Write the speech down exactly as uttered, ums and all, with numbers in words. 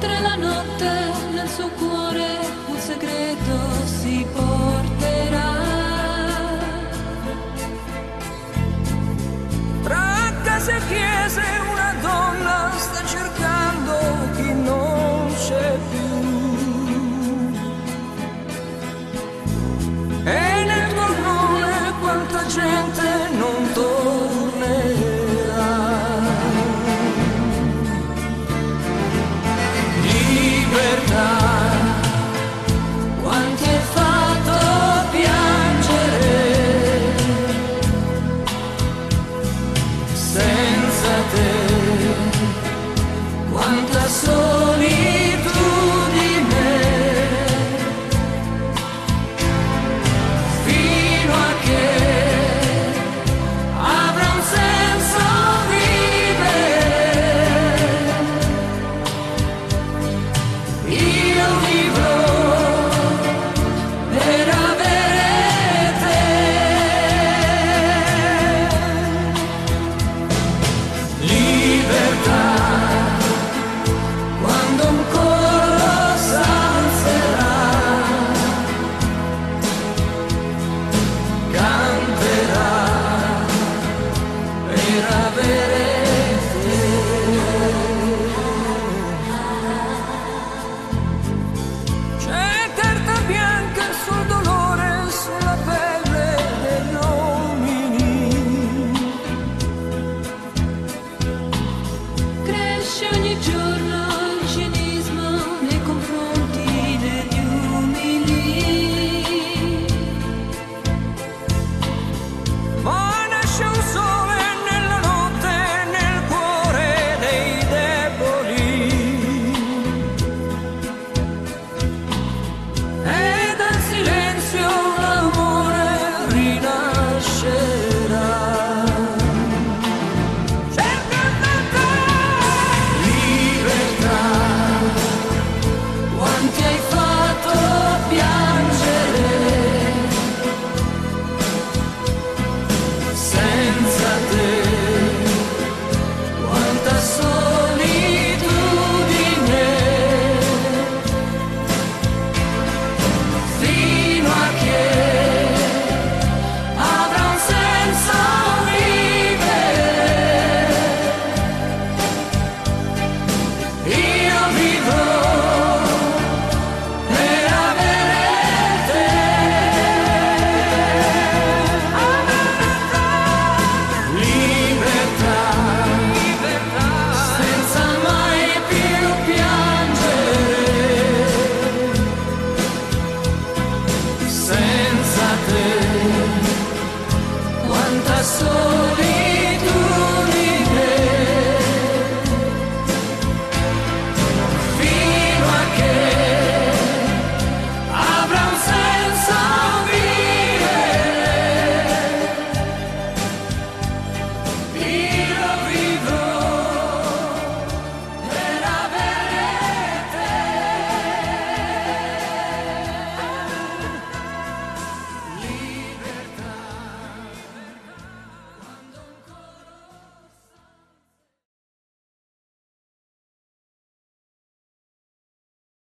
mentre la notte nel suo cuore un segreto si porterà. Tra case e chiese una donna sta cercando chi non c'è più. E nel tuo nome quanta gente non tornerà. Libertà, quanti hai fatto piangere, senza te, quanta solitudine, fino a che avrà un senso vivere. Io vivrò per avere te. Libertà, quando un coro s'alzerà, canterà per avere te. C'è carta bianca sul dolore, sulla pelle degli uomini. Cresce ogni